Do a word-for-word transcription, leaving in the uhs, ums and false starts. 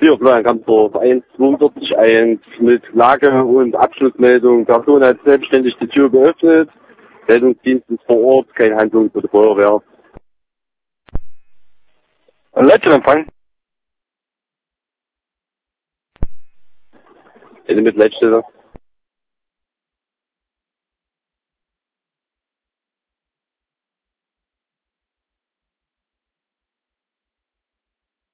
Hier, Florian-Kampfdorf, eins zweiundvierzig eins mit Lage- und Abschlussmeldung. Person hat selbstständig die Tür geöffnet. Rettungsdienst ist vor Ort, keine Handlung für die Feuerwehr. Letzter Empfang. Ende mit Leitstelle.